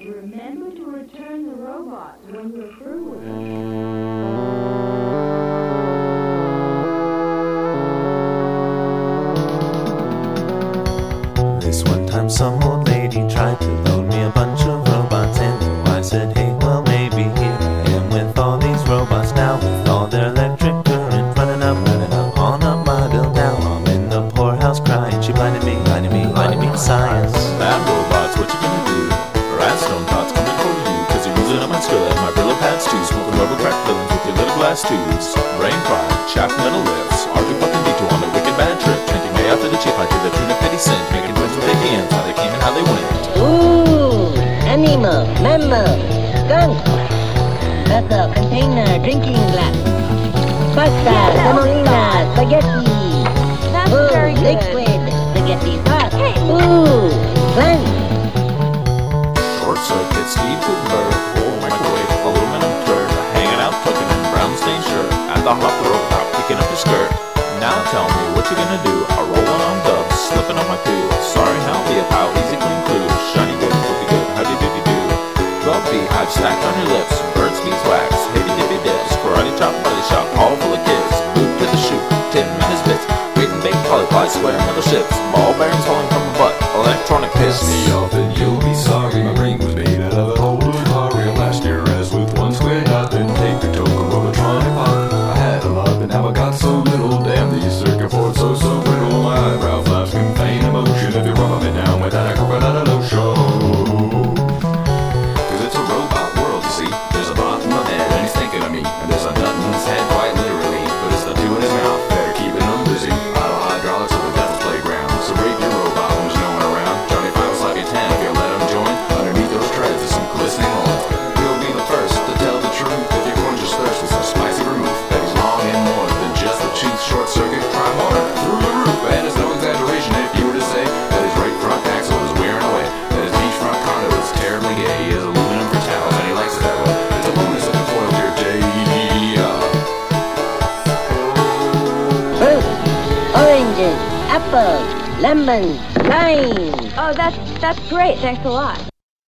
Remember to return the robot when you're through with it. This one time some old lady tried to load me a bunch of robots, and I said, hey, well maybe here I am with all these robots now, with all their electric current running up on up my bill now. I'm in the poorhouse crying, she blinded me in science. Bad robots, what you gonna do? Radstone thoughts coming for you, cause you're losing up my skill at my Brillo pads too, smoking rubber crack villains with your little glass tubes. Brain fried, chapped metal lips, R2-D2 on a wicked bad trip, drinking way after the cheap I did the tune of 50 cents, making twins with ATMs, how they came and how they went. Ooh, animal, mammal, skunk, vessel, container, drinking glass, pasta, semolina, spaghetti. That's Ooh, very good. liquid, spaghetti sauce. Hey. Ooh, plant. Short circuit, Steve Gutenberg, old microwave, aluminum turd, hanging out cooking in brown stained shirt, at the hop robot, picking up your skirt. Now tell me what you gonna do, a rolling on dubs, slipping on my poo. Sorry, how be a pile, easy clean clue, shiny wood, would be good, howdy doody do. 12 beehive stacked on your lips, birds, beeswax, hippy dippy dips, karate chop, body shop, all full of kids, boot to the shoot, 10 minutes bits, great and baked polyply, square metal ships, ball bearings falling from a butt, electronic piss. Me off and you'll be sorry. My brain was made out of an old Atari last year, as with one square dot, then take the token Robotronic pop. I had a lot, but now I got so little. Damn these circuit boards, so brittle. My eyebrow flaps can feign emotion if you rub it down with that coconut lotion. Cause it's a robot world, you see. There's a bot in my head and he's thinking of me, and there's a nut in his head, quite literally, but it's the two in his mouth that are keeping him busy. Auto hydraulics of the devil's playground. So break your robot when there's no one around. Johnny Five will slap your 10 if you let him join. Underneath those treads is some glistening oil. He'll be the first to tell the truth if your quenches thirst with some spicy vermouth that he's long and more than just a cheap short circuit crime motor through the roof. And it's no exaggeration if you were to say that his right front axle is wearing away, that his beachfront condo is terribly gay. He has aluminum for towels and he likes it that way. It's a bonus of the foil dear J. Fruit, oranges, apples, lemons, lime. Oh, that's great. Thanks a lot.